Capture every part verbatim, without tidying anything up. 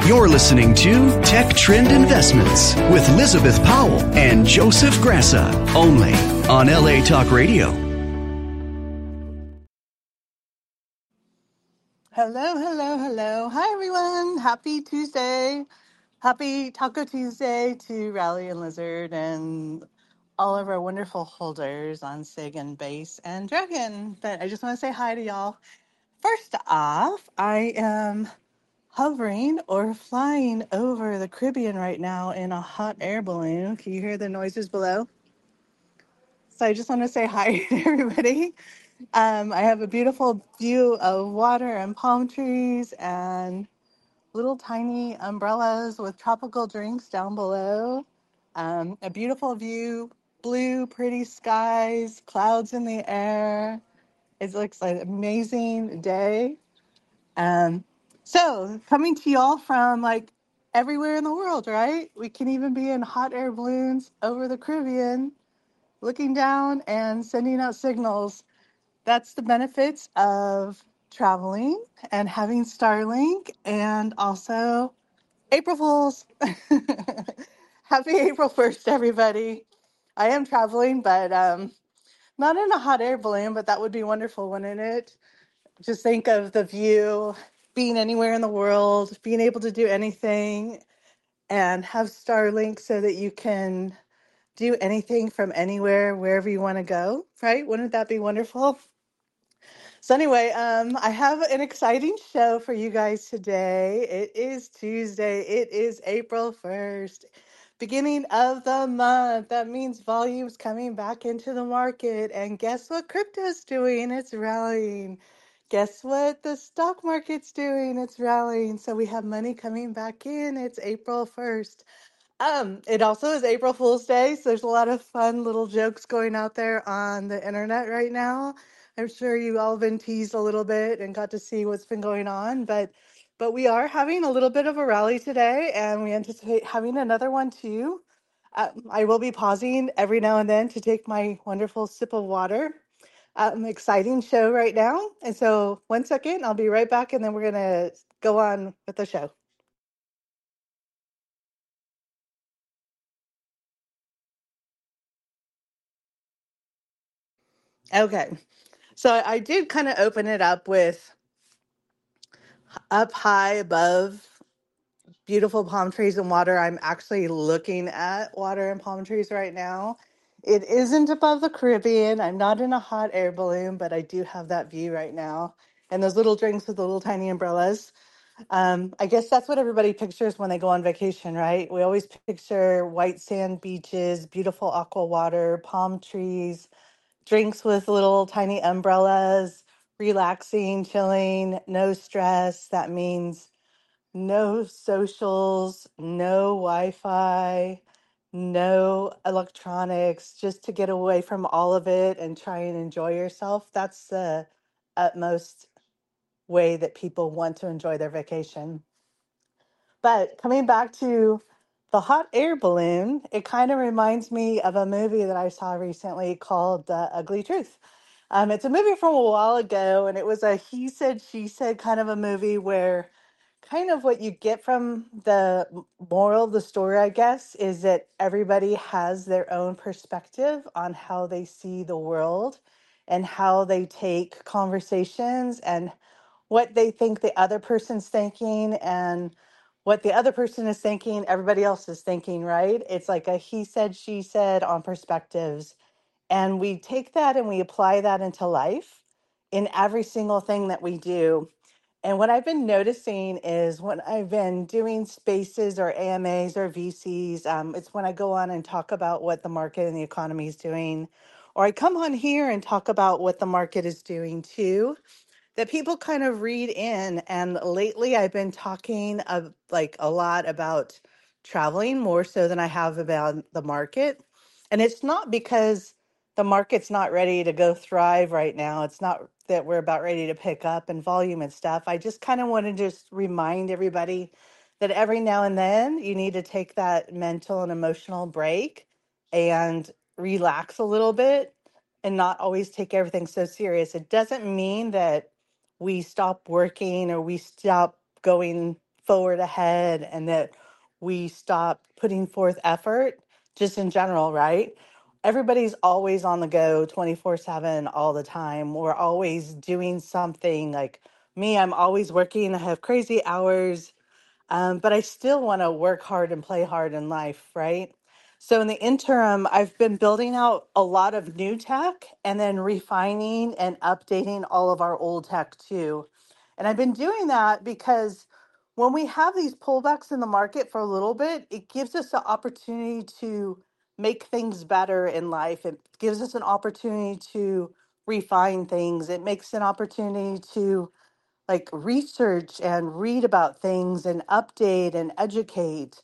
You're listening to Tech Trend Investments with Elizabeth Powell and Joseph Grassa, only on L A Talk Radio. Hello, hello, hello. Hi, everyone. Happy Tuesday. Happy Taco Tuesday to Rally and Lizard and all of our wonderful holders on Sig and Base and Dragon. But I just want to say hi to y'all. First off, I am hovering or flying over the Caribbean right now in a hot air balloon. Can you hear the noises below? So I just want to say hi to everybody. Um, I have a beautiful view of water and palm trees and little tiny umbrellas with tropical drinks down below. Um, a beautiful view, blue, pretty skies, clouds in the air. It looks like an amazing day. Um, so, coming to y'all from like everywhere in the world, right? We can even be in hot air balloons over the Caribbean, looking down and sending out signals. That's the benefits of traveling and having Starlink, and also April Fools. Happy April first, everybody. I am traveling, but um, not in a hot air balloon, but that would be wonderful, wouldn't it? Just think of the view, being anywhere in the world, being able to do anything, and have Starlink so that you can do anything from anywhere, wherever you want to go, right? Wouldn't that be wonderful? So anyway, um, I have an exciting show for you guys today. It is Tuesday. It is April first, beginning of the month. That means volume's coming back into the market. And guess what crypto's doing? It's rallying. Guess what the stock market's doing? It's rallying. So we have money coming back in. It's April first. Um, it also is April Fool's Day, so there's a lot of fun little jokes going out there on the internet right now. I'm sure you all been teased a little bit and got to see what's been going on, but but we are having a little bit of a rally today, and we anticipate having another one too. Um, I will be pausing every now and then to take my wonderful sip of water. Um, exciting show right now, and so one second, I'll be right back, and then we're gonna go on with the show. Okay. So I did kind of open it up with up high above beautiful palm trees and water. I'm actually looking at water and palm trees right now. It isn't above the Caribbean. I'm not in a hot air balloon, but I do have that view right now. And those little drinks with the little tiny umbrellas. Um, I guess that's what everybody pictures when they go on vacation, right? We always picture white sand beaches, beautiful aqua water, palm trees, drinks with little tiny umbrellas, relaxing, chilling, no stress. That means no socials, no Wi Fi, no electronics, just to get away from all of it and try and enjoy yourself. That's the utmost way that people want to enjoy their vacation. But coming back to the hot air balloon, it kind of reminds me of a movie that I saw recently called The Ugly Truth. Um, it's a movie from a while ago, and it was a he said, she said kind of a movie where kind of what you get from the moral of the story, I guess, is that everybody has their own perspective on how they see the world and how they take conversations and what they think the other person's thinking and what the other person is thinking, everybody else is thinking, right? It's like a he said, she said on perspectives. And we take that and we apply that into life in every single thing that we do. And what I've been noticing is when I've been doing spaces or A M As or V Cs, um, it's when I go on and talk about what the market and the economy is doing, or I come on here and talk about what the market is doing too, that people kind of read in. And lately I've been talking of like a lot about traveling more so than I have about the market. And it's not because the market's not ready to go thrive right now. It's not that we're about ready to pick up in volume and stuff. I just kind of want to just remind everybody that every now and then you need to take that mental and emotional break and relax a little bit and not always take everything so serious. It doesn't mean that we stop working or we stop going forward ahead and that we stop putting forth effort just in general, right? Everybody's always on the go twenty-four seven all the time. We're always doing something. Like me, I'm always working. I have crazy hours, um, but I still want to work hard and play hard in life, right? So in the interim, I've been building out a lot of new tech and then refining and updating all of our old tech too. And I've been doing that because when we have these pullbacks in the market for a little bit, it gives us the opportunity to make things better in life. It gives us an opportunity to refine things. It makes an opportunity to like research and read about things and update and educate.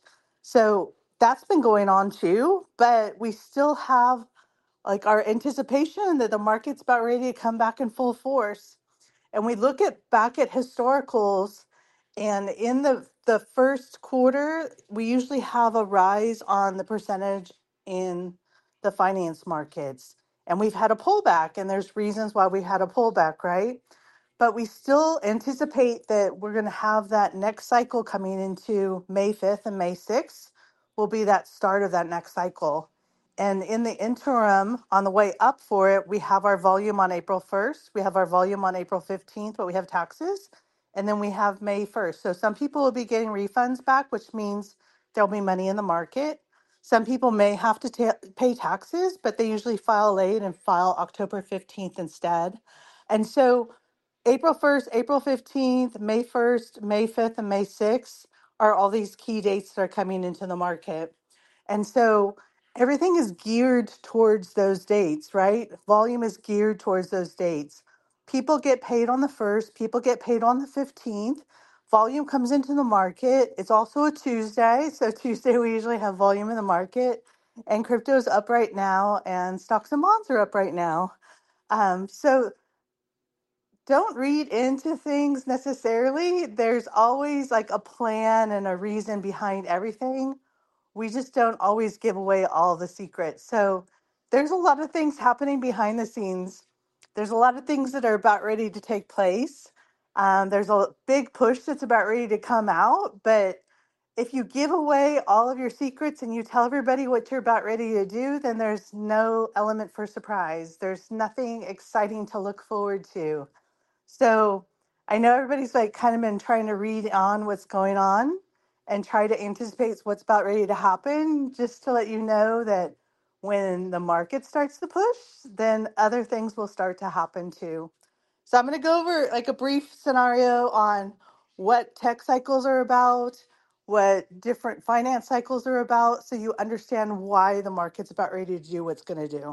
So that's been going on too, but we still have like our anticipation that the market's about ready to come back in full force. And we look at back at historicals, and in the the first quarter we usually have a rise on the percentage in the finance markets, and we've had a pullback, and there's reasons why we had a pullback, right? But we still anticipate that we're going to have that next cycle coming into May fifth and May sixth will be that start of that next cycle. And in the interim, on the way up for it, we have our volume on April first, we have our volume on April fifteenth, but we have taxes, and then we have May first. So some people will be getting refunds back, which means there'll be money in the market. Some people may have to ta- pay taxes, but they usually file late and file October fifteenth instead. And so April first, April fifteenth, May first, May fifth, and May sixth are all these key dates that are coming into the market. And so everything is geared towards those dates, right? Volume is geared towards those dates. People get paid on the first, people get paid on the fifteenth. Volume comes into the market. It's also a Tuesday. So Tuesday we usually have volume in the market. And crypto is up right now, and stocks and bonds are up right now. Um, so don't read into things necessarily. There's always like a plan and a reason behind everything. We just don't always give away all the secrets. So there's a lot of things happening behind the scenes. There's a lot of things that are about ready to take place. Um, there's a big push that's about ready to come out. But if you give away all of your secrets and you tell everybody what you're about ready to do, then there's no element for surprise. There's nothing exciting to look forward to. So I know everybody's like kind of been trying to read on what's going on and try to anticipate what's about ready to happen, just to let you know that when the market starts to push, then other things will start to happen too. So I'm going to go over like a brief scenario on what tech cycles are about, what different finance cycles are about, so you understand why the market's about ready to do what's going to do.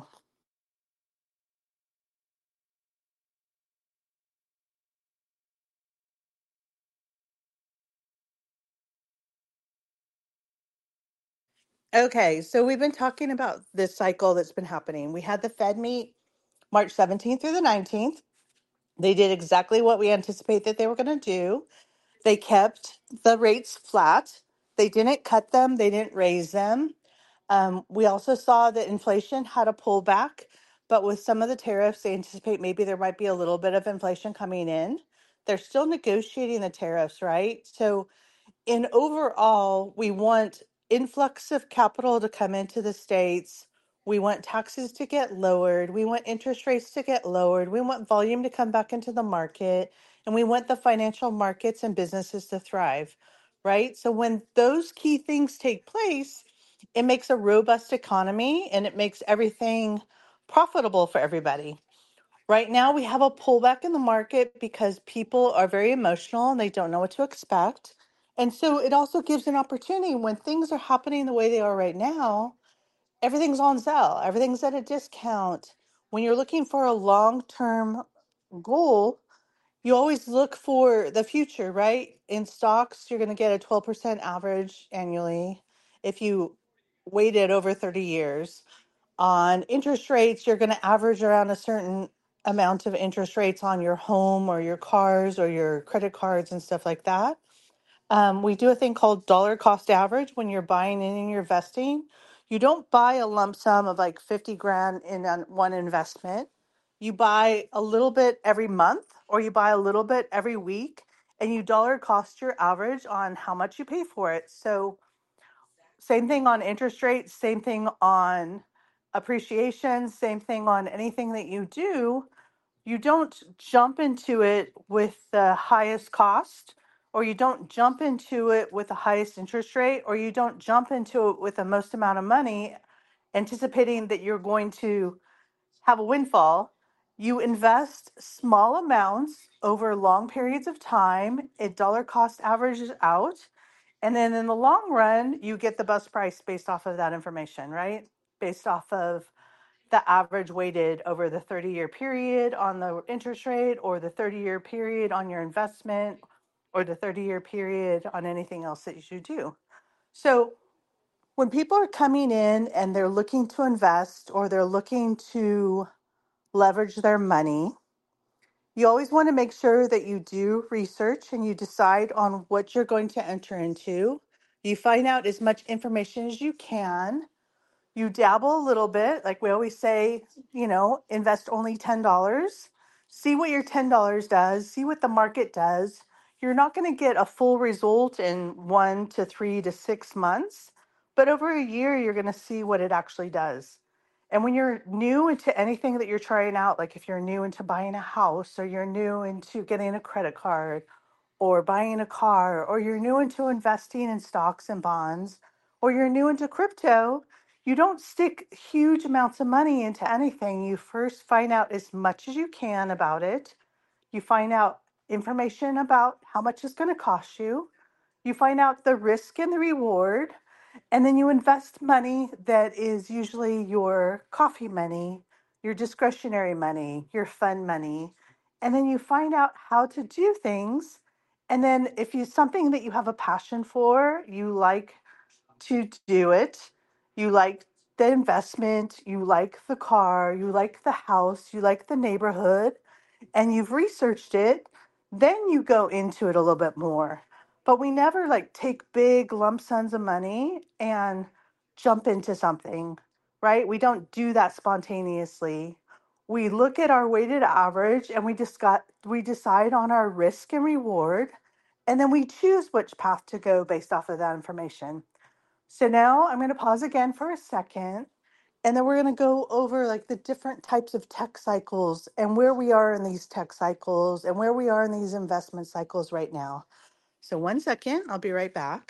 Okay, so we've been talking about this cycle that's been happening. We had the Fed meet March seventeenth through the nineteenth. They did exactly what we anticipate that they were going to do. They kept the rates flat. They didn't cut them, they didn't raise them. Um, we also saw that inflation had a pullback, but with some of the tariffs, they anticipate maybe there might be a little bit of inflation coming in. They're still negotiating the tariffs, right? So in overall, we want influx of capital to come into the states. We want taxes to get lowered. We want interest rates to get lowered. We want volume to come back into the market. And we want the financial markets and businesses to thrive, right? So when those key things take place, it makes a robust economy and it makes everything profitable for everybody. Right now, we have a pullback in the market because people are very emotional and they don't know what to expect. And so it also gives an opportunity when things are happening the way they are right now, everything's on sale, everything's at a discount. When you're looking for a long term goal, you always look for the future, right? In stocks, you're going to get a twelve percent average annually if you wait it over thirty years. On interest rates, you're going to average around a certain amount of interest rates on your home or your cars or your credit cards and stuff like that. Um, we do a thing called dollar cost average when you're buying in and you're investing. You don't buy a lump sum of like fifty grand in an- one investment. You buy a little bit every month or you buy a little bit every week. and you dollar cost your average on how much you pay for it. So, same thing on interest rates, same thing on appreciation, same thing on anything that you do. You don't jump into it with the highest cost, or you don't jump into it with the highest interest rate, or you don't jump into it with the most amount of money anticipating that you're going to have a windfall. You invest small amounts over long periods of time. It dollar cost averages out. And then in the long run, you get the best price based off of that information, right? Based off of the average weighted over the thirty year period on the interest rate, or the thirty year period on your investment, or the thirty year period on anything else that you do. So when people are coming in and they're looking to invest or they're looking to leverage their money, you always want to make sure that you do research and you decide on what you're going to enter into. You find out as much information as you can. You dabble a little bit, like we always say, you know, invest only ten dollars. See what your ten dollars does, see what the market does. You're not going to get a full result in one to three to six months, but over a year, you're going to see what it actually does. And when you're new into anything that you're trying out, like if you're new into buying a house, or you're new into getting a credit card, or buying a car, or you're new into investing in stocks and bonds, or you're new into crypto, you don't stick huge amounts of money into anything. You first find out as much as you can about it. You find out information about how much it's going to cost you. You find out the risk and the reward. And then you invest money that is usually your coffee money, your discretionary money, your fun money. And then you find out how to do things. And then if you something that you have a passion for, you like to do it, you like the investment, you like the car, you like the house, you like the neighborhood, and you've researched it, then you go into it a little bit more. But we never like take big lump sums of money and jump into something, right? We don't do that spontaneously. We look at our weighted average and we discuss, we decide on our risk and reward, and then we choose which path to go based off of that information. So now I'm going to pause again for a second, and then we're going to go over like the different types of tech cycles and where we are in these tech cycles and where we are in these investment cycles right now. So one second, I'll be right back.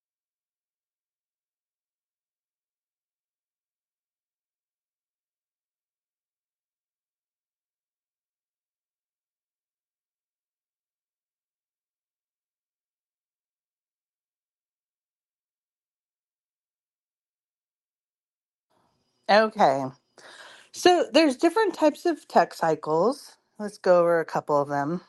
Okay. So there's different types of tech cycles. Let's go over a couple of them.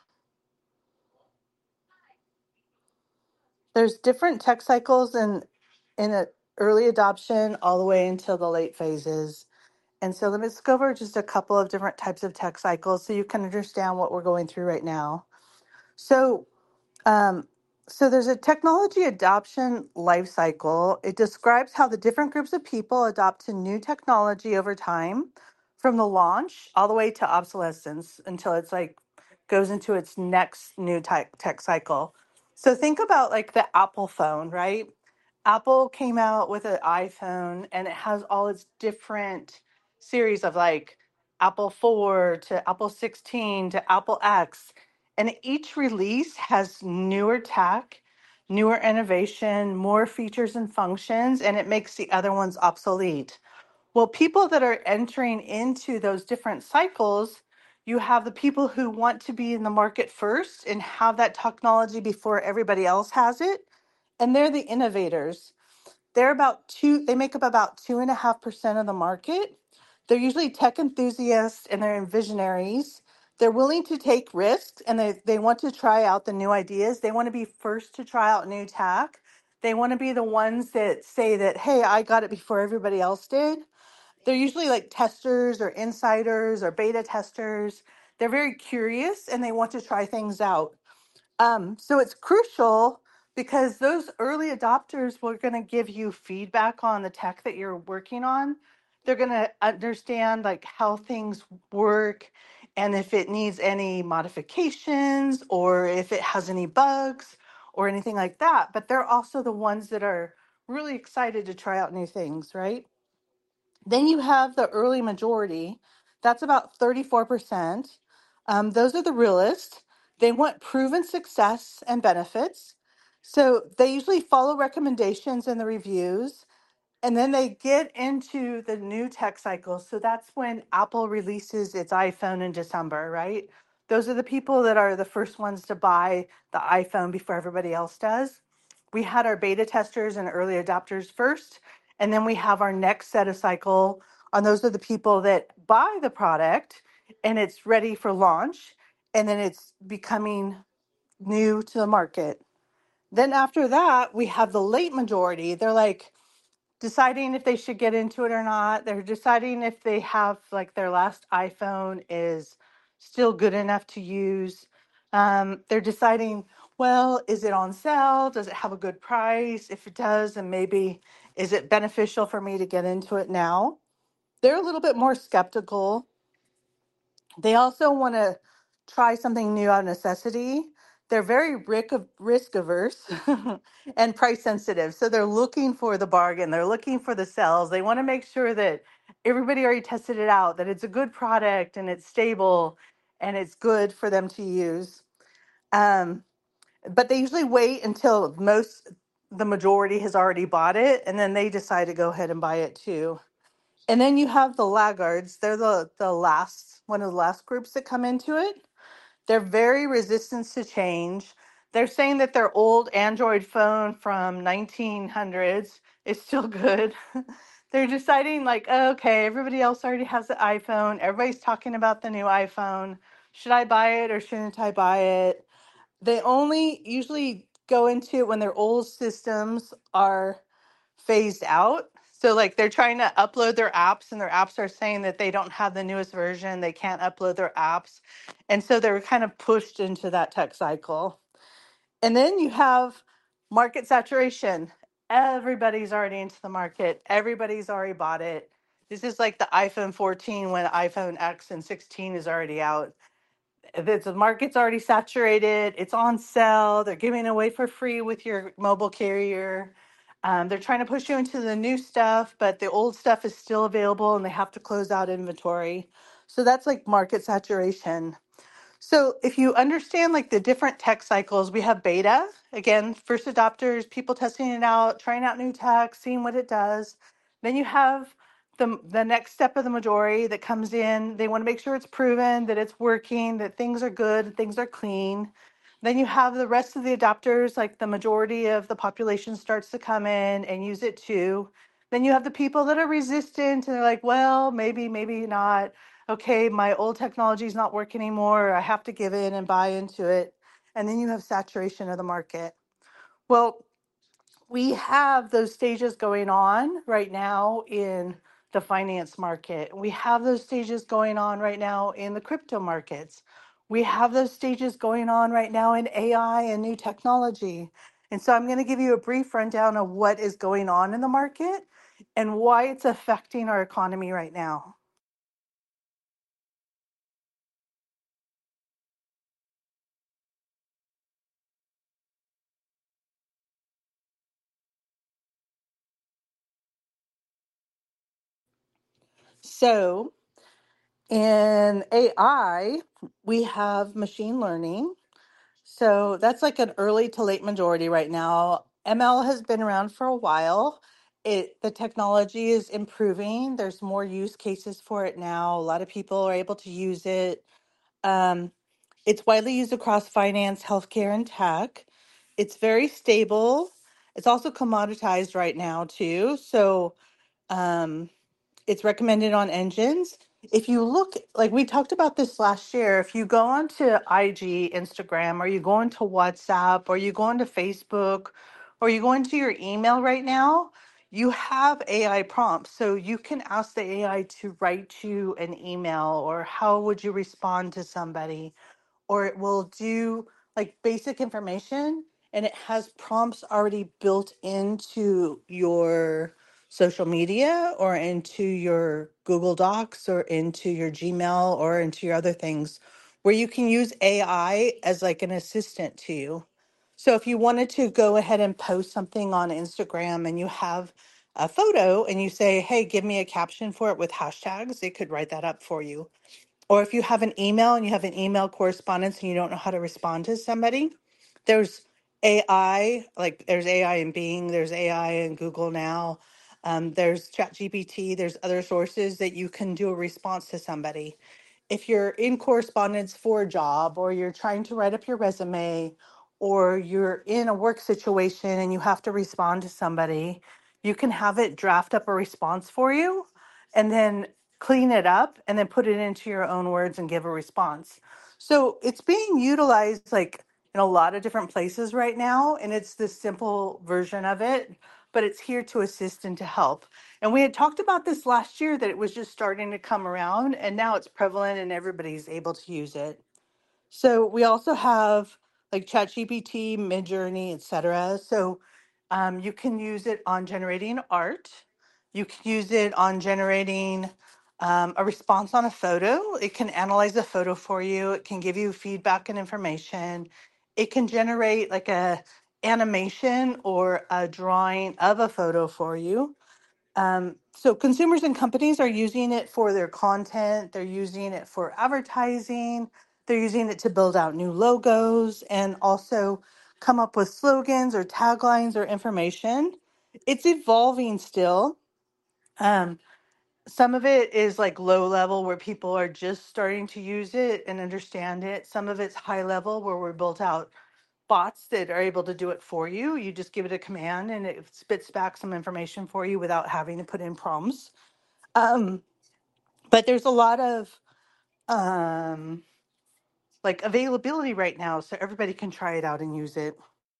There's different tech cycles in in a early adoption all the way until the late phases. And so let's go over just a couple of different types of tech cycles so you can understand what we're going through right now. So Um, so there's a technology adoption life cycle. It describes how the different groups of people adopt to new technology over time, from the launch all the way to obsolescence until it's like goes into its next new tech tech cycle. So think about like the Apple phone, right? Apple came out with an iPhone and it has all its different series of like Apple four to Apple sixteen to Apple X, and each release has newer tech, newer innovation, more features and functions, and it makes the other ones obsolete. Well, people that are entering into those different cycles, you have the people who want to be in the market first and have that technology before everybody else has it. And they're the innovators. They're about two, they make up about two and a half percent of the market. They're usually tech enthusiasts and they're visionaries. They're willing to take risks and they, they want to try out the new ideas. They want to be first to try out new tech. They want to be the ones that say that, hey, I got it before everybody else did. They're usually like testers or insiders or beta testers. They're very curious and they want to try things out. Um, so it's crucial because those early adopters were going to give you feedback on the tech that you're working on. They're going to understand like how things work and if it needs any modifications or if it has any bugs or anything like that. But they're also the ones that are really excited to try out new things, right? Then you have the early majority. That's about thirty-four percent. Um, those are the realists. They want proven success and benefits. So they usually follow recommendations in the reviews, and then they get into the new tech cycle. So that's when Apple releases its iPhone in December, right? Those are the people that are the first ones to buy the iPhone before everybody else does. We had our beta testers and early adopters first, and then we have our next set of cycle. And those are the people that buy the product and it's ready for launch, and then it's becoming new to the market. Then after that, we have the late majority. They're like, deciding if they should get into it or not. They're deciding if they have like their last iPhone is still good enough to use. Um, they're deciding, well, is it on sale? Does it have a good price? If it does, then maybe is it beneficial for me to get into it now? They're a little bit more skeptical. They also want to try something new out of necessity. They're very risk risk averse and price sensitive. So they're looking for the bargain. They're looking for the sales. They want to make sure that everybody already tested it out, that it's a good product and it's stable and it's good for them to use. Um, but they usually wait until most, the majority has already bought it, and then they decide to go ahead and buy it too. And then you have the laggards. They're the the last one of the last groups that come into it. They're very resistant to change. They're saying that their old Android phone from nineteen hundreds is still good. They're deciding like, oh, okay, everybody else already has the iPhone. Everybody's talking about the new iPhone. Should I buy it or shouldn't I buy it? They only usually go into it when their old systems are phased out. So like they're trying to upload their apps and their apps are saying that they don't have the newest version. They can't upload their apps. And so they're kind of pushed into that tech cycle. And then you have market saturation. Everybody's already into the market. Everybody's already bought it. This is like the iPhone fourteen when iPhone X and sixteen is already out. The the market's already saturated. It's on sale. They're giving it away for free with your mobile carrier. Um, they're trying to push you into the new stuff, but the old stuff is still available and they have to close out inventory. So that's like market saturation. So if you understand like the different tech cycles, we have beta, again, first adopters, people testing it out, trying out new tech, seeing what it does. Then you have the the next step of the majority that comes in. They want to make sure it's proven, that it's working, that things are good, things are clean. Then you have the rest of the adopters, like the majority of the population starts to come in and use it too. Then you have the people that are resistant and they're like, well, maybe, maybe not. Okay, my old technology is not working anymore. I have to give in and buy into it. And then you have saturation of the market. Well, we have those stages going on right now in the finance market. We have those stages going on right now in the crypto markets. We have those stages going on right now in A I and new technology. And so I'm going to give you a brief rundown of what is going on in the market and why it's affecting our economy right now. So, in A I, we have machine learning. So that's like an early to late majority right now. M L has been around for a while. It the technology is improving. There's more use cases for it now. A lot of people are able to use it. Um, it's widely used across finance, healthcare, and tech. It's very stable. It's also commoditized right now too. So um, it's recommended on engines. If you look, like we talked about this last year, if you go onto I G, Instagram, or you go into WhatsApp, or you go into Facebook, or you go into your email right now, you have A I prompts. So you can ask the A I to write you an email, or how would you respond to somebody, or it will do like basic information and it has prompts already built into your social media or into your Google Docs or into your Gmail or into your other things where you can use A I as like an assistant to you. So if you wanted to go ahead and post something on Instagram and you have a photo and you say, hey, give me a caption for it with hashtags, it could write that up for you. Or if you have an email and you have an email correspondence and you don't know how to respond to somebody, there's A I, like there's A I in Bing, there's A I in Google now, um, there's ChatGPT, there's other sources that you can do a response to somebody. If you're in correspondence for a job or you're trying to write up your resume or you're in a work situation and you have to respond to somebody, you can have it draft up a response for you and then clean it up and then put it into your own words and give a response. So it's being utilized like in a lot of different places right now, and it's this simple version of it, but it's here to assist and to help. And we had talked about this last year that it was just starting to come around, and now it's prevalent and everybody's able to use it. So we also have like ChatGPT, Midjourney, et cetera. So um, you can use it on generating art. You can use it on generating um, a response on a photo. It can analyze a photo for you. It can give you feedback and information. It can generate like a animation or a drawing of a photo for you. Um, so consumers and companies are using it for their content. They're using it for advertising. They're using it to build out new logos and also come up with slogans or taglines or information. It's evolving still. Um, some of it is like low level where people are just starting to use it and understand it. Some of it's high level where we're built out bots that are able to do it for you. You just give it a command and it spits back some information for you without having to put in prompts. Um, but there's a lot of um, like availability right now, so everybody can try it out and use it.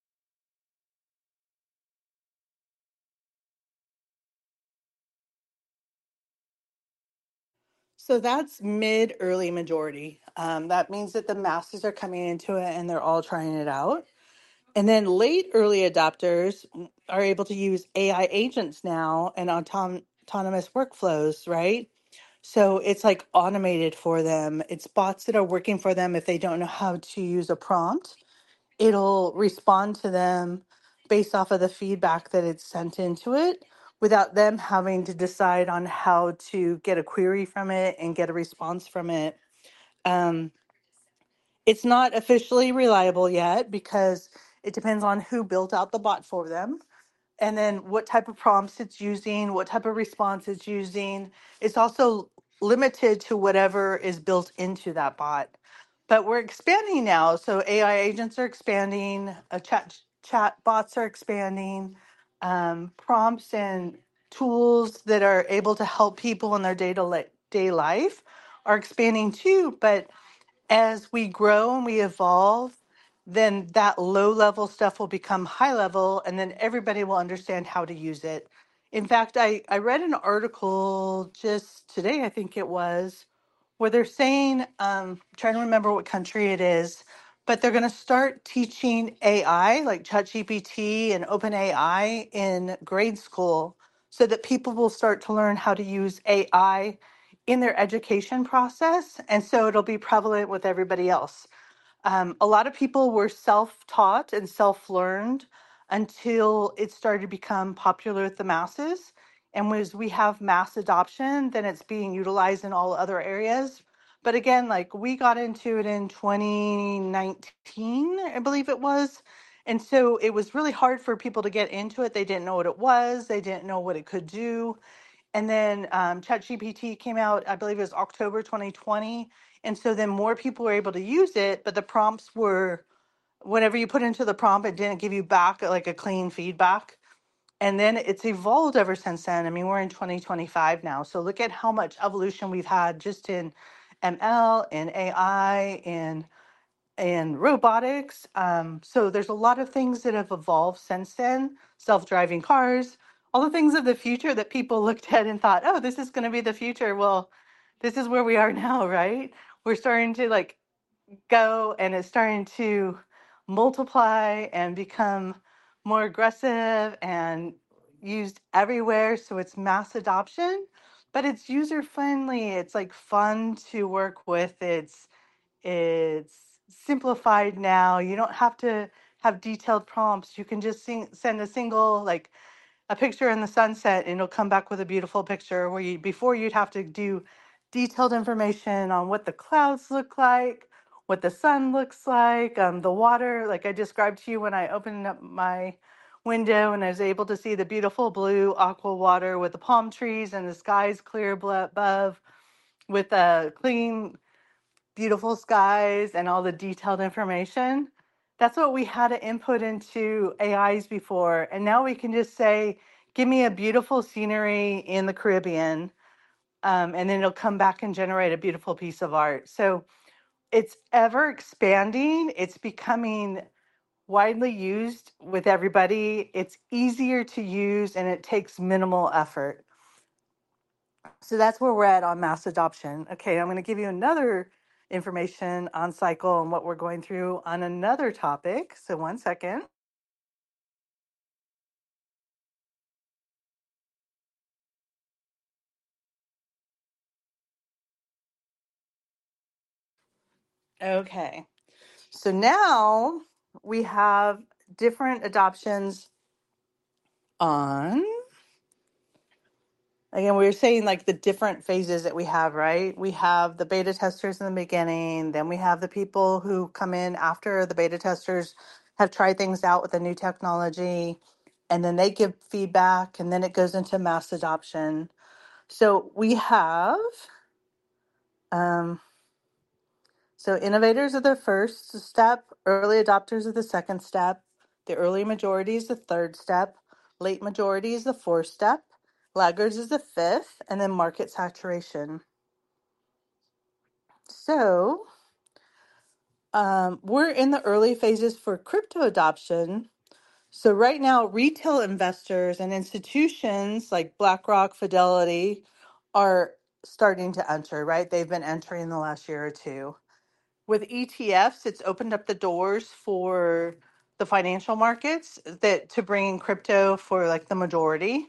So that's mid early majority. Um, that means that the masses are coming into it and they're all trying it out. And then late early adopters are able to use A I agents now and autom- autonomous workflows, right? So it's like automated for them. It's bots that are working for them if they don't know how to use a prompt. It'll respond to them based off of the feedback that it's sent into it without them having to decide on how to get a query from it and get a response from it. Um, it's not officially reliable yet because it depends on who built out the bot for them and then what type of prompts it's using, what type of response it's using. It's also limited to whatever is built into that bot. But we're expanding now. So A I agents are expanding, uh, chat chat bots are expanding, um, prompts and tools that are able to help people in their day to day life are expanding too. But as we grow and we evolve, then that low level stuff will become high level and then everybody will understand how to use it. In fact, I, I read an article just today, I think it was, where they're saying, um, trying to remember what country it is, but they're going to start teaching A I, like ChatGPT and OpenAI, in grade school so that people will start to learn how to use A I in their education process. And so it'll be prevalent with everybody else. Um, a lot of people were self-taught and self-learned until it started to become popular with the masses. And as we have mass adoption, then it's being utilized in all other areas. But again, like we got into it in twenty nineteen, I believe it was. And so it was really hard for people to get into it. They didn't know what it was. They didn't know what it could do. And then um, ChatGPT came out, I believe it was October twenty twenty. And so then more people were able to use it, but the prompts were, whenever you put into the prompt, it didn't give you back like a clean feedback. And then it's evolved ever since then. I mean, we're in twenty twenty-five now. So look at how much evolution we've had just in M L, in A I, in and robotics. Um, so there's a lot of things that have evolved since then, self-driving cars, all the things of the future that people looked at and thought, oh, this is going to be the future. Well, this is where we are now, right? We're starting to like go and it's starting to multiply and become more aggressive and used everywhere, so it's mass adoption, but it's user friendly. It's like fun to work with. It's it's simplified now. You don't have to have detailed prompts. You can just sing, send a single like a picture in the sunset and it'll come back with a beautiful picture where you before you'd have to do detailed information on what the clouds look like, what the sun looks like, um, the water like I described to you when I opened up my window and I was able to see the beautiful blue aqua water with the palm trees and the skies clear bl- above with a clean beautiful skies and all the detailed information. That's what we had to input into A Is before. And now we can just say, give me a beautiful scenery in the Caribbean. Um, and then it'll come back and generate a beautiful piece of art. So it's ever expanding. It's becoming widely used with everybody. It's easier to use and it takes minimal effort. So that's where we're at on mass adoption. Okay, I'm going to give you another information on cycle and what we're going through on another topic. So one second. Okay, so now we have different adoptions on, again, we were saying like the different phases that we have, right? We have the beta testers in the beginning, then we have the people who come in after the beta testers have tried things out with the new technology, and then they give feedback, and then it goes into mass adoption. So we have, um, so innovators are the first step, early adopters are the second step, the early majority is the third step, late majority is the fourth step, laggards is the fifth, and then market saturation. So um, we're in the early phases for crypto adoption. So right now, retail investors and institutions like BlackRock, Fidelity are starting to enter, right? They've been entering the last year or two. With E T Fs, it's opened up the doors for the financial markets that to bring in crypto for like the majority.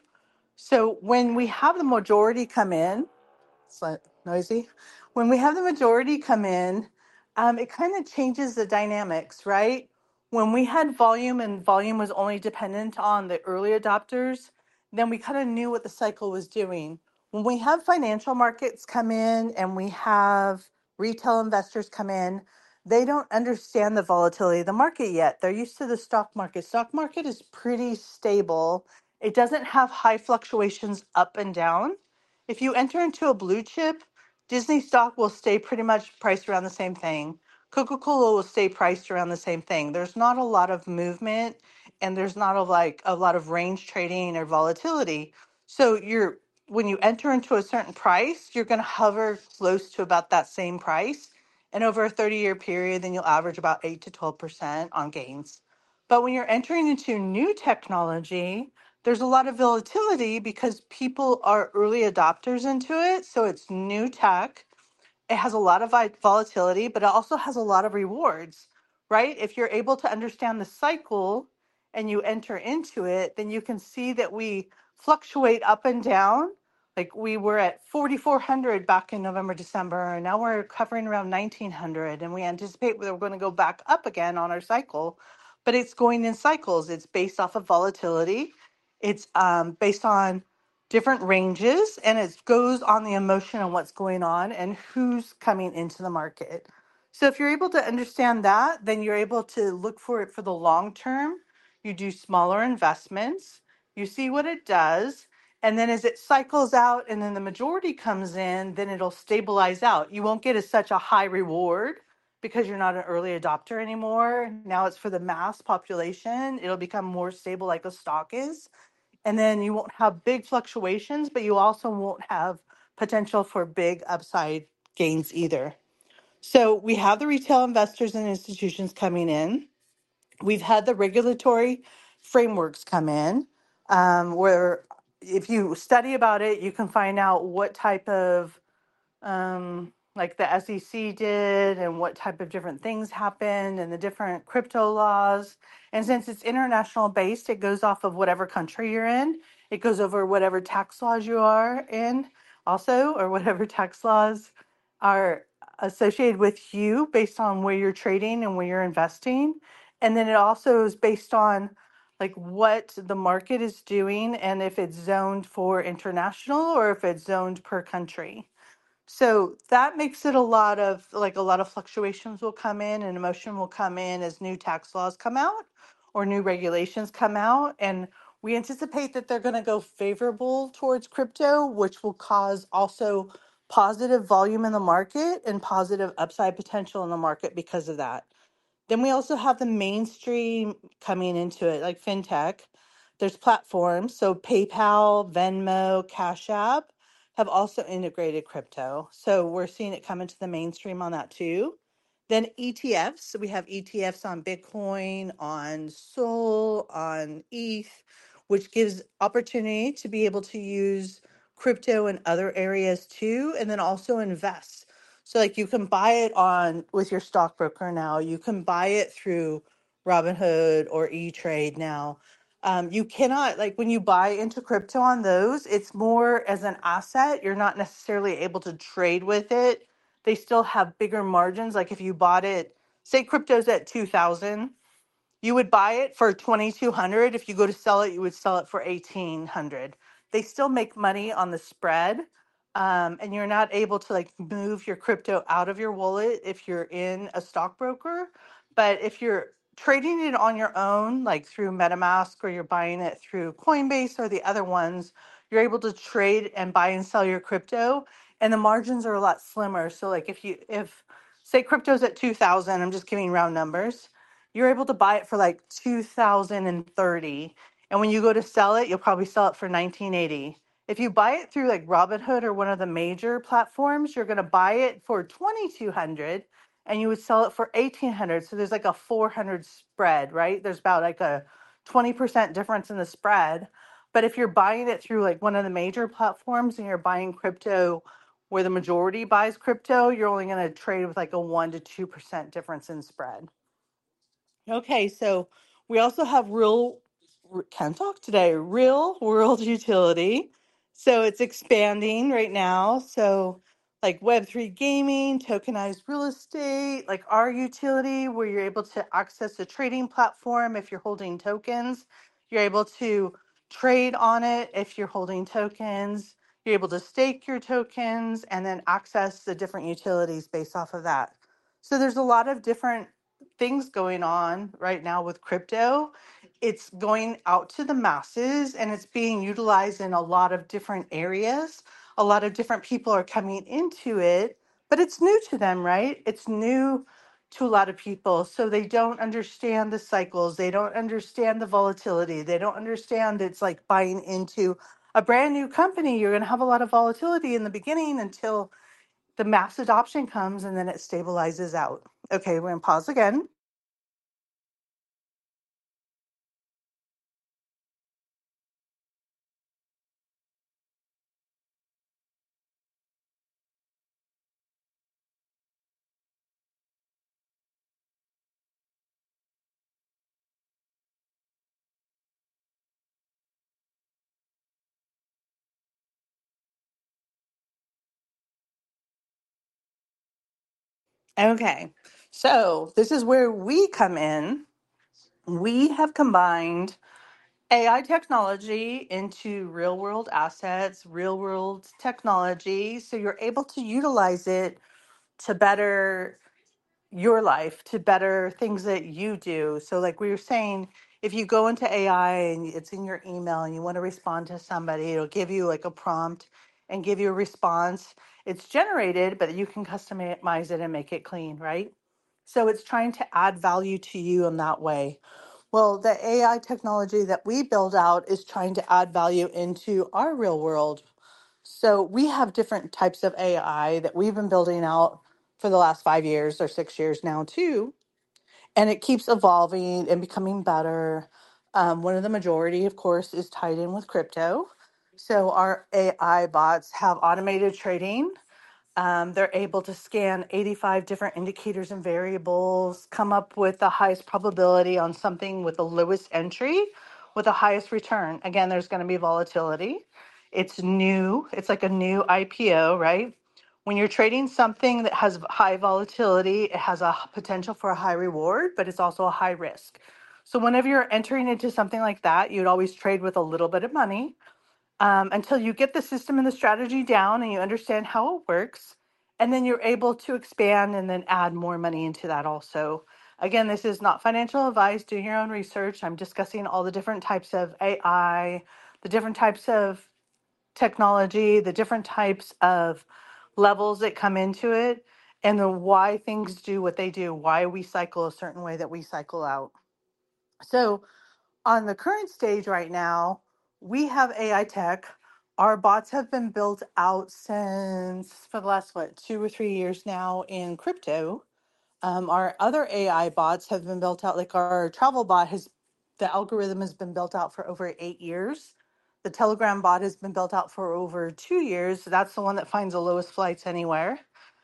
So when we have the majority come in, it's like noisy. When we have the majority come in, um, it kind of changes the dynamics, right? When we had volume and volume was only dependent on the early adopters, then we kind of knew what the cycle was doing. When we have financial markets come in and we have retail investors come in, they don't understand the volatility of the market yet. They're used to the stock market. Stock market is pretty stable. It doesn't have high fluctuations up and down. If you enter into a blue chip, Disney stock will stay pretty much priced around the same thing. Coca-Cola will stay priced around the same thing. There's not a lot of movement and there's not a like a lot of range trading or volatility. So you're when you enter into a certain price, you're going to hover close to about that same price. And over a thirty-year period, then you'll average about eight to twelve percent on gains. But when you're entering into new technology, there's a lot of volatility because people are early adopters into it. So it's new tech. It has a lot of vi- volatility, but it also has a lot of rewards, right? If you're able to understand the cycle and you enter into it, then you can see that we fluctuate up and down. Like we were at forty-four hundred back in November, December, and now we're covering around nineteen hundred, and we anticipate we're going to go back up again on our cycle, but it's going in cycles. It's based off of volatility. It's um, based on different ranges and it goes on the emotion and what's going on and who's coming into the market. So if you're able to understand that, then you're able to look for it for the long term. You do smaller investments, you see what it does, and then as it cycles out and then the majority comes in, then it'll stabilize out. You won't get as such a high reward because you're not an early adopter anymore. Now it's for the mass population. It'll become more stable like a stock is, and then you won't have big fluctuations, but you also won't have potential for big upside gains either. So we have the retail investors and institutions coming in. We've had the regulatory frameworks come in, um, where if you study about it, you can find out what type of um, like the S E C did and what type of different things happened and the different crypto laws. And since it's international based, it goes off of whatever country you're in. It goes over whatever tax laws you are in also, or whatever tax laws are associated with you based on where you're trading and where you're investing. And then it also is based on like what the market is doing and if it's zoned for international or if it's zoned per country. So that makes it a lot of like a lot of fluctuations will come in and emotion will come in as new tax laws come out or new regulations come out. And we anticipate that they're going to go favorable towards crypto, which will cause also positive volume in the market and positive upside potential in the market because of that. Then we also have the mainstream coming into it, like fintech. There's platforms. So PayPal, Venmo, Cash App have also integrated crypto. So we're seeing it come into the mainstream on that too. Then E T Fs. So we have E T Fs on Bitcoin, on Sol, on E T H, which gives opportunity to be able to use crypto in other areas too, and then also invest. So like you can buy it on with your stockbroker now. You can buy it through Robinhood or E-Trade now. Um, you cannot like when you buy into crypto on those, it's more as an asset. You're not necessarily able to trade with it. They still have bigger margins. Like if you bought it, say crypto's at two thousand, you would buy it for twenty-two hundred. If you go to sell it, you would sell it for eighteen hundred. They still make money on the spread. Um, and you're not able to like move your crypto out of your wallet if you're in a stockbroker. But if you're trading it on your own, like through MetaMask or you're buying it through Coinbase or the other ones, you're able to trade and buy and sell your crypto. And the margins are a lot slimmer. So like if you if say crypto's at two thousand, I'm just giving round numbers, you're able to buy it for like two thousand thirty, and when you go to sell it you'll probably sell it for nineteen eighty. If you buy it through like Robinhood or one of the major platforms, you're going to buy it for twenty-two hundred and you would sell it for eighteen hundred. So there's like a four hundred spread, right? There's about like a twenty percent difference in the spread. But if you're buying it through like one of the major platforms and you're buying crypto where the majority buys crypto, you're only going to trade with like a one to two percent difference in spread. Okay, so we also have real, r- can't talk today, real world utility. So it's expanding right now. So like Web three gaming, tokenized real estate, like our utility where you're able to access a trading platform if you're holding tokens. You're able to trade on it if you're holding tokens. You're able to stake your tokens and then access the different utilities based off of that. So there's a lot of different things going on right now with crypto. It's going out to the masses and it's being utilized in a lot of different areas. A lot of different people are coming into it, but it's new to them, right? It's new to a lot of people. So they don't understand the cycles. They don't understand the volatility. They don't understand it's like buying into a brand new company. You're going to have a lot of volatility in the beginning until the mass adoption comes and then it stabilizes out. Okay, we're going to pause again. Okay, so this is where we come in. We have combined A I technology into real world assets, real world technology. So you're able to utilize it to better your life, to better things that you do. So, like we were saying, if you go into A I and it's in your email and you want to respond to somebody, it'll give you like a prompt and give you a response. It's generated, but you can customize it and make it clean, right? So, it's trying to add value to you in that way. Well, the A I technology that we build out is trying to add value into our real world. So we have different types of A I that we've been building out for the last five years or six years now, too. And it keeps evolving and becoming better. Um, one of the majority, of course, is tied in with crypto. So our A I bots have automated trading. Um, they're able to scan eighty-five different indicators and variables, come up with the highest probability on something with the lowest entry, with the highest return. Again, there's going to be volatility. It's new. It's like a new I P O, right? When you're trading something that has high volatility, it has a h- potential for a high reward, but it's also a high risk. So whenever you're entering into something like that, you'd always trade with a little bit of money um, until you get the system and the strategy down and you understand how it works. And then you're able to expand and then add more money into that also. Again, this is not financial advice. Do your own research. I'm discussing all the different types of A I, the different types of technology, the different types of levels that come into it, and the why things do what they do, why we cycle a certain way that we cycle out. So, on the current stage right now, we have A I tech. Our bots have been built out since for the last, what, two or three years now in crypto. Um, our other A I bots have been built out, like our travel bot has, the algorithm has been built out for over eight years. The Telegram bot has been built out for over two years. That's the one that finds the lowest flights anywhere.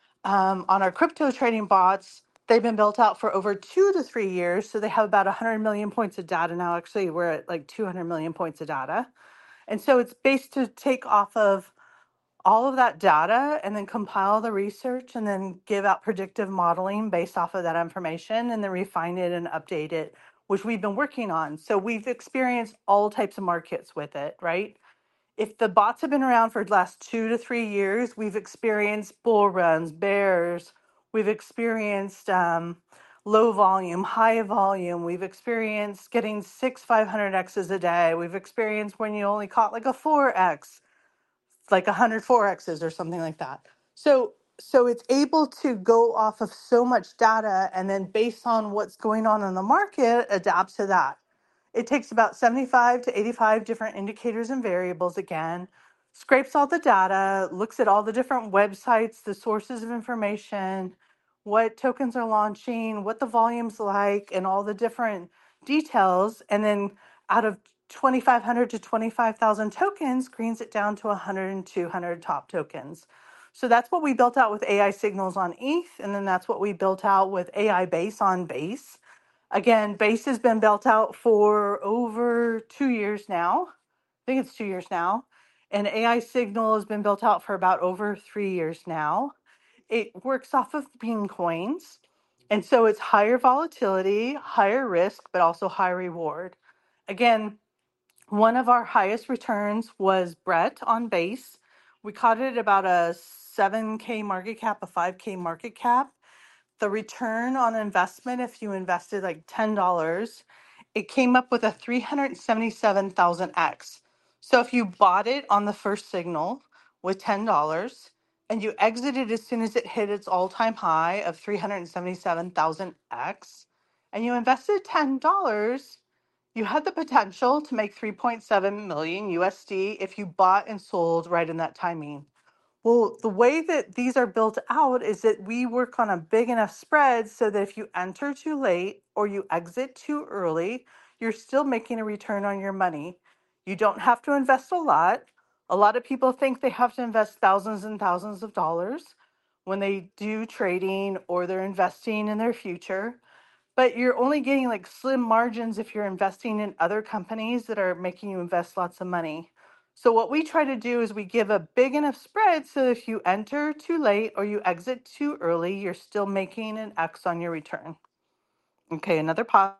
Um, on our crypto trading bots, they've been built out for over two to three years. So they have about one hundred million points of data now. Actually, we're at like two hundred million points of data. And so it's based to take off of all of that data and then compile the research and then give out predictive modeling based off of that information and then refine it and update it, which we've been working on. So we've experienced all types of markets with it, right? If the bots have been around for the last two to three years, we've experienced bull runs, bears, we've experienced um, low volume, high volume, we've experienced getting six five hundred X's a day, we've experienced when you only caught like a four X, like one hundred four X's or something like that. So so it's able to go off of so much data and then based on what's going on in the market, adapt to that. It takes about seventy-five to eighty-five different indicators and variables again, scrapes all the data, looks at all the different websites, the sources of information, what tokens are launching, what the volume's like, and all the different details. And then out of twenty-five hundred to twenty-five thousand tokens, screens it down to one hundred and two hundred top tokens. So that's what we built out with A I signals on E T H. And then that's what we built out with A I base on base. Again, base has been built out for over two years now. I think it's two years now. And A I signal has been built out for about over three years now. It works off of Bean coins. And so it's higher volatility, higher risk, but also high reward. Again, one of our highest returns was Brett on base. We caught it at about a seven K market cap, a five K market cap. The return on investment, if you invested like ten dollars, it came up with a three hundred seventy-seven thousand X. So if you bought it on the first signal with ten dollars and you exited as soon as it hit its all-time high of three hundred seventy-seven thousand X and you invested ten dollars, you had the potential to make three point seven million U S D if you bought and sold right in that timing. Well, the way that these are built out is that we work on a big enough spread so that if you enter too late or you exit too early, you're still making a return on your money. You don't have to invest a lot. A lot of people think they have to invest thousands and thousands of dollars when they do trading or they're investing in their future. But you're only getting like slim margins if you're investing in other companies that are making you invest lots of money. So what we try to do is we give a big enough spread so if you enter too late or you exit too early, you're still making an X on your return. Okay, another pause.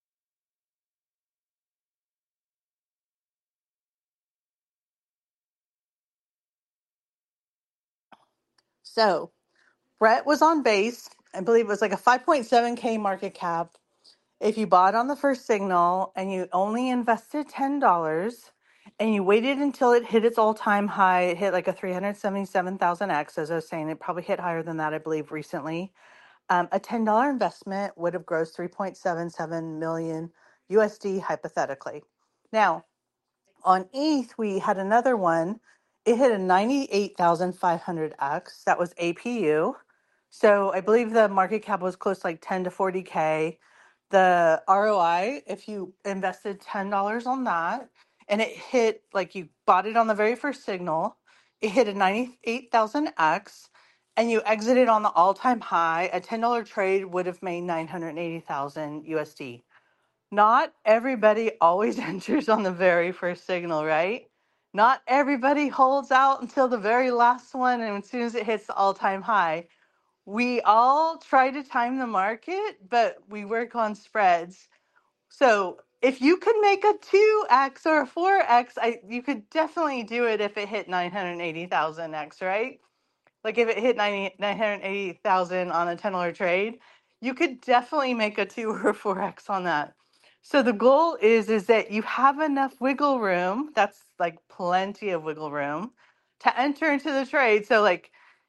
So Brett was on base. I believe it was like a five point seven K market cap. If you bought on the first signal and you only invested ten dollars and you waited until it hit its all-time high, it hit like a three hundred seventy-seven thousand X, as I was saying, it probably hit higher than that, I believe, recently. Um, a ten dollars investment would have grossed three point seven seven million U S D hypothetically. Now, on E T H, we had another one. It hit a ninety-eight thousand five hundred X. That was A P U. So I believe the market cap was close to like ten to forty K. The R O I, if you invested ten dollars on that and it hit, like you bought it on the very first signal, it hit a ninety-eight thousand X and you exited on the all time high, a ten dollars trade would have made nine hundred eighty thousand U S D. Not everybody always enters on the very first signal, right? Not everybody holds out until the very last one, and as soon as it hits the all time high, we all try to time the market, but we work on spreads. So if you could make a two x or a four x, I, you could definitely do it if it hit nine hundred eighty thousand x, right? Like if it hit ninety nine hundred eighty thousand on a ten dollars trade, you could definitely make a two or a four x on that. So the goal is is that you have enough wiggle room, that's like plenty of wiggle room, to enter into the trade. So like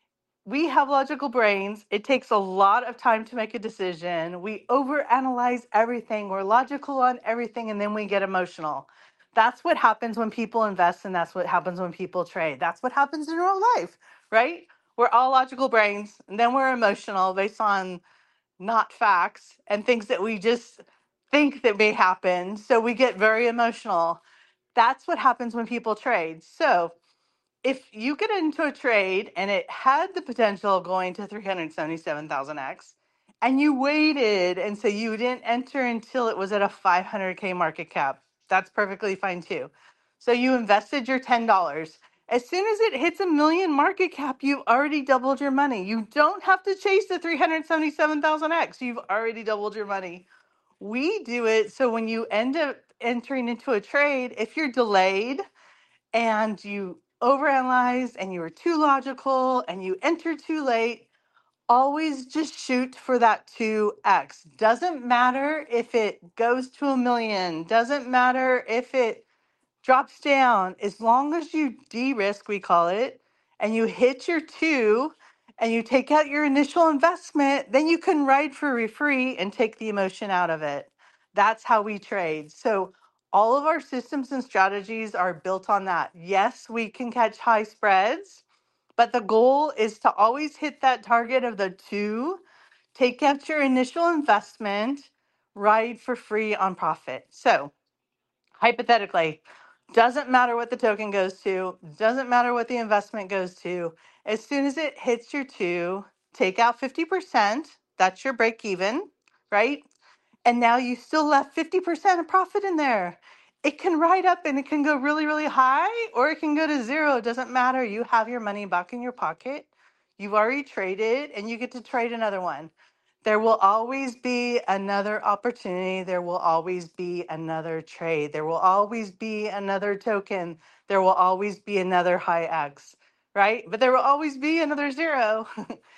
we have logical brains. It takes a lot of time to make a decision. We overanalyze everything. We're logical on everything, and then we get emotional. That's what happens when people invest, and that's what happens when people trade. That's what happens in real life, right? We're all logical brains, and then we're emotional based on not facts and things that we just think that may happen. So we get very emotional. That's what happens when people trade. So if you get into a trade and it had the potential of going to three hundred seventy-seven thousand x and you waited and so you didn't enter until it was at a five hundred k market cap, that's perfectly fine too. So you invested your ten dollars. As soon as it hits a million market cap, you've already doubled your money. You don't have to chase the three hundred seventy-seven thousand x. You've already doubled your money. We do it so when you end up entering into a trade, if you're delayed, and you overanalyze and you were too logical and you enter too late, always just shoot for that two x. Doesn't matter if it goes to a million, doesn't matter if it drops down, as long as you de-risk, we call it, and you hit your two and you take out your initial investment, then you can ride for free and take the emotion out of it. That's how we trade. So all of our systems and strategies are built on that. Yes, we can catch high spreads, but the goal is to always hit that target of the two, take out your initial investment, ride for free on profit. So hypothetically, doesn't matter what the token goes to, doesn't matter what the investment goes to. As soon as it hits your two, take out fifty percent. That's your break even, right? And now you still left fifty percent of profit in there. It can ride up and it can go really, really high, or it can go to zero. It doesn't matter. You have your money back in your pocket. You've already traded and you get to trade another one. There will always be another opportunity. There will always be another trade. There will always be another token. There will always be another high X, right? But there will always be another zero.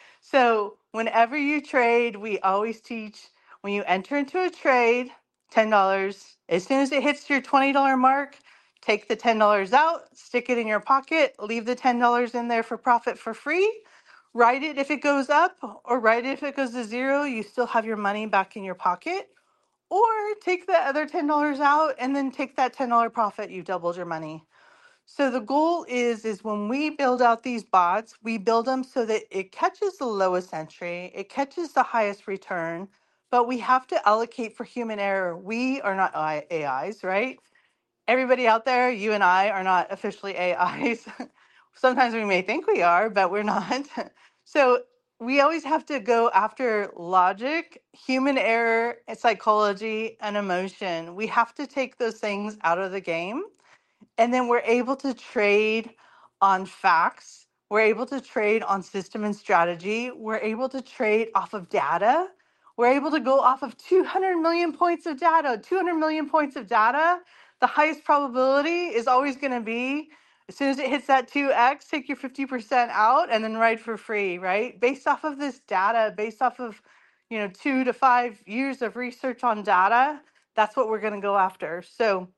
So whenever you trade, we always teach when you enter into a trade, ten dollars. As soon as it hits your twenty dollars mark, take the ten dollars out, stick it in your pocket, leave the ten dollars in there for profit for free. Write it if it goes up, or write it if it goes to zero. You still have your money back in your pocket. Or take the other ten dollars out and then take that ten dollars profit. You doubled your money. So the goal is is when we build out these bots, we build them so that it catches the lowest entry, it catches the highest return, but we have to allocate for human error. We are not A Is, right? Everybody out there, you and I are not officially A Is. Sometimes we may think we are, but we're not. So we always have to go after logic, human error, psychology, and emotion. We have to take those things out of the game, and then we're able to trade on facts. We're able to trade on system and strategy. We're able to trade off of data. We're able to go off of two hundred million points of data. two hundred million points of data, the highest probability is always going to be as soon as it hits that two x, take your fifty percent out and then ride for free, right? Based off of this data, based off of, you know, two to five years of research on data, that's what we're going to go after. So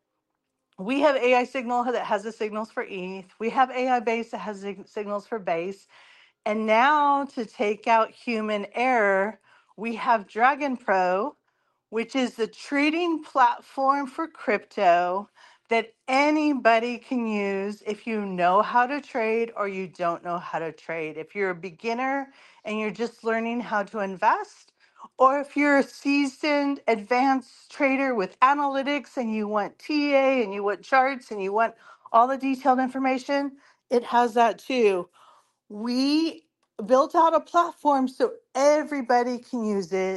we have A I signal that has the signals for E T H. We have A I base that has sig- signals for base. And now to take out human error, we have Dragon Pro, which is the trading platform for crypto that anybody can use if you know how to trade or you don't know how to trade. If you're a beginner and you're just learning how to invest, or if you're a seasoned advanced trader with analytics and you want T A and you want charts and you want all the detailed information, it has that too. We built out a platform so everybody can use it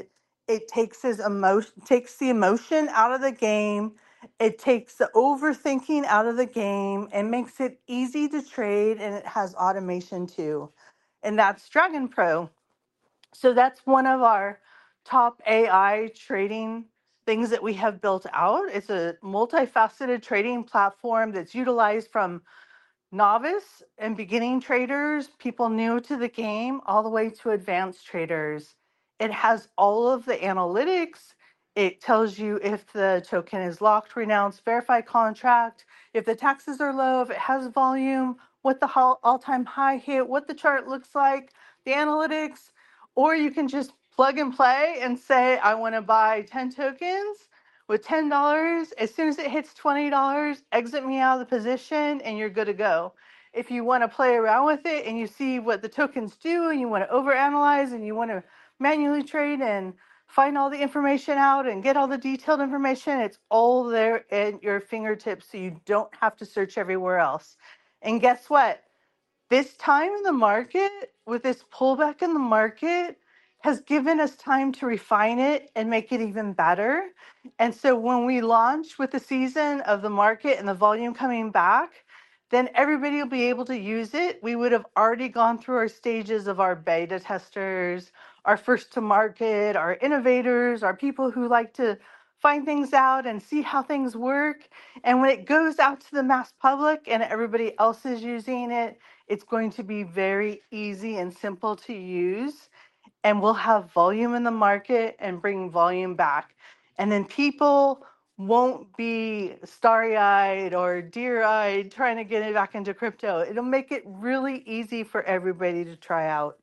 It takes his emotion, takes the emotion out of the game. It takes the overthinking out of the game and makes it easy to trade. And it has automation too. And that's Dragon Pro. So that's one of our top A I trading things that we have built out. It's a multifaceted trading platform that's utilized from novice and beginning traders, people new to the game, all the way to advanced traders. It has all of the analytics. It tells you if the token is locked, renounced, verified contract, if the taxes are low, if it has volume, what the all-time high hit, what the chart looks like, the analytics, or you can just plug and play and say, I want to buy ten tokens with ten dollars. As soon as it hits twenty dollars, exit me out of the position and you're good to go. If you want to play around with it and you see what the tokens do and you want to overanalyze and you want to manually trade and find all the information out and get all the detailed information, it's all there at your fingertips so you don't have to search everywhere else. And guess what? This time in the market, with this pullback in the market, has given us time to refine it and make it even better. And so when we launch with the season of the market and the volume coming back, then everybody will be able to use it. We would have already gone through our stages of our beta testers, our first to market, our innovators, our people who like to find things out and see how things work. And when it goes out to the mass public and everybody else is using it, it's going to be very easy and simple to use. And we'll have volume in the market and bring volume back. And then people won't be starry-eyed or deer-eyed trying to get it back into crypto. It'll make it really easy for everybody to try out.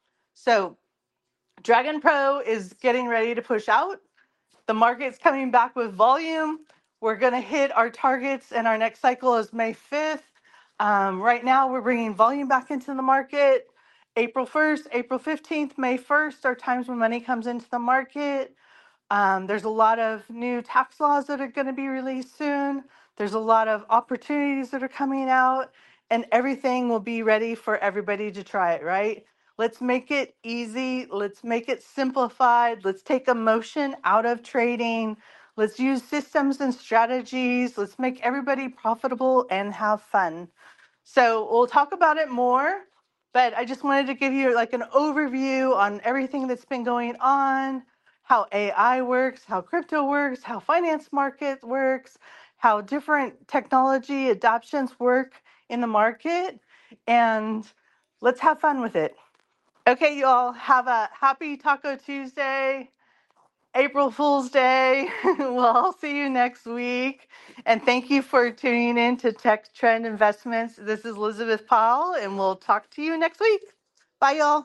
So Dragon Pro is getting ready to push out. The market's coming back with volume. We're going to hit our targets, and our next cycle is May fifth. Um, right now, we're bringing volume back into the market. April first, April fifteenth, May first are times when money comes into the market. Um, there's a lot of new tax laws that are going to be released soon. There's a lot of opportunities that are coming out, and everything will be ready for everybody to try it, right? Let's make it easy. Let's make it simplified. Let's take emotion out of trading. Let's use systems and strategies. Let's make everybody profitable and have fun. So we'll talk about it more, but I just wanted to give you like an overview on everything that's been going on, how A I works, how crypto works, how finance market works, how different technology adoptions work in the market, and let's have fun with it. Okay, you all have a happy Taco Tuesday, April Fool's Day. Well, I'll see you next week. And thank you for tuning in to Tech Trend Investments. This is Elizabeth Powell, and we'll talk to you next week. Bye, y'all.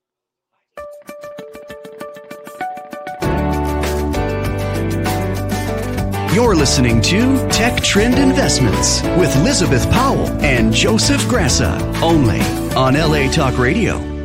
You're listening to Tech Trend Investments with Elizabeth Powell and Joseph Grassa, only on L A Talk Radio.